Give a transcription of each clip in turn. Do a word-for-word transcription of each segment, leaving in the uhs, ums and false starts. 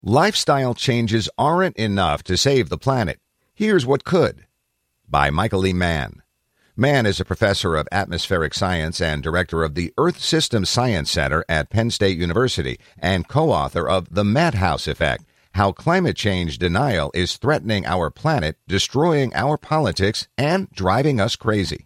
Lifestyle changes aren't enough to save the planet. Here's what could. By Michael E. Mann. Mann is a professor of atmospheric science and director of the Earth System Science Center at Penn State University and co-author of The Madhouse Effect, How Climate Change Denial is Threatening Our Planet, Destroying Our Politics, and Driving Us Crazy.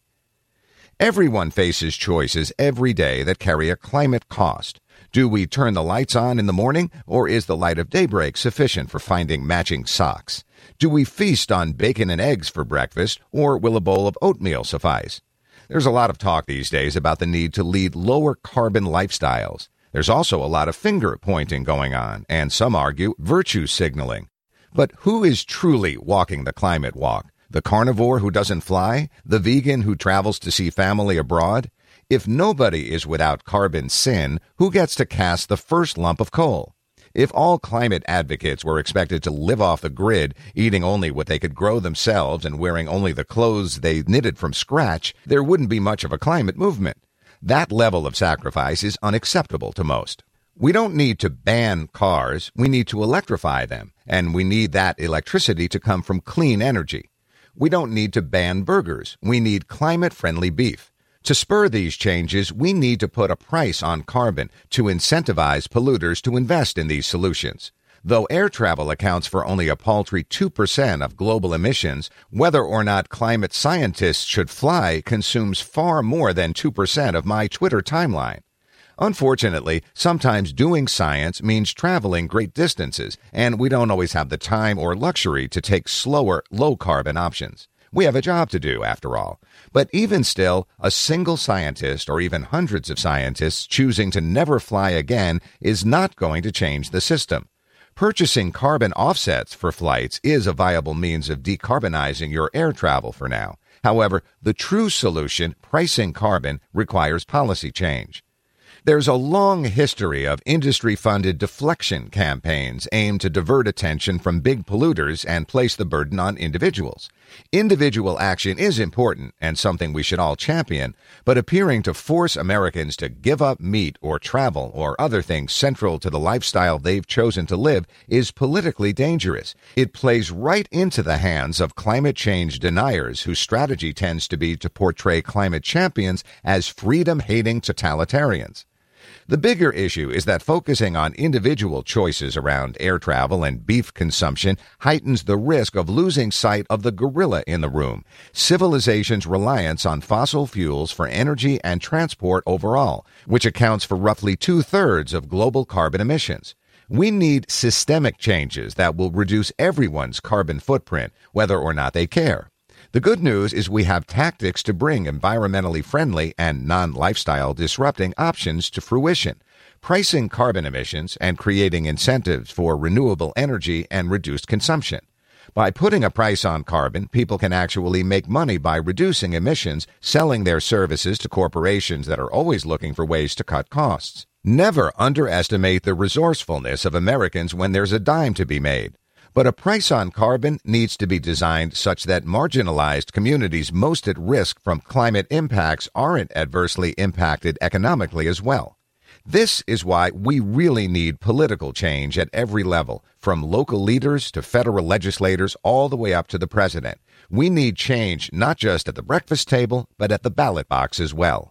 Everyone faces choices every day that carry a climate cost. Do we turn the lights on in the morning, or is the light of daybreak sufficient for finding matching socks? Do we feast on bacon and eggs for breakfast, or will a bowl of oatmeal suffice? There's a lot of talk these days about the need to lead lower carbon lifestyles. There's also a lot of finger-pointing going on, and some argue virtue signaling. But who is truly walking the climate walk? The carnivore who doesn't fly? The vegan who travels to see family abroad? If nobody is without carbon sin, who gets to cast the first lump of coal? If all climate advocates were expected to live off the grid, eating only what they could grow themselves and wearing only the clothes they knitted from scratch, there wouldn't be much of a climate movement. That level of sacrifice is unacceptable to most. We don't need to ban cars, we need to electrify them, and we need that electricity to come from clean energy. We don't need to ban burgers, we need climate-friendly beef. To spur these changes, we need to put a price on carbon to incentivize polluters to invest in these solutions. Though air travel accounts for only a paltry two percent of global emissions, whether or not climate scientists should fly consumes far more than two percent of my Twitter timeline. Unfortunately, sometimes doing science means traveling great distances, and we don't always have the time or luxury to take slower, low-carbon options. We have a job to do, after all. But even still, a single scientist or even hundreds of scientists choosing to never fly again is not going to change the system. Purchasing carbon offsets for flights is a viable means of decarbonizing your air travel for now. However, the true solution, pricing carbon, requires policy change. There's a long history of industry-funded deflection campaigns aimed to divert attention from big polluters and place the burden on individuals. Individual action is important and something we should all champion, but appearing to force Americans to give up meat or travel or other things central to the lifestyle they've chosen to live is politically dangerous. It plays right into the hands of climate change deniers whose strategy tends to be to portray climate champions as freedom-hating totalitarians. The bigger issue is that focusing on individual choices around air travel and beef consumption heightens the risk of losing sight of the gorilla in the room, civilization's reliance on fossil fuels for energy and transport overall, which accounts for roughly two-thirds of global carbon emissions. We need systemic changes that will reduce everyone's carbon footprint, whether or not they care. The good news is we have tactics to bring environmentally friendly and non-lifestyle disrupting options to fruition, pricing carbon emissions and creating incentives for renewable energy and reduced consumption. By putting a price on carbon, people can actually make money by reducing emissions, selling their services to corporations that are always looking for ways to cut costs. Never underestimate the resourcefulness of Americans when there's a dime to be made. But a price on carbon needs to be designed such that marginalized communities most at risk from climate impacts aren't adversely impacted economically as well. This is why we really need political change at every level, from local leaders to federal legislators all the way up to the president. We need change not just at the breakfast table, but at the ballot box as well.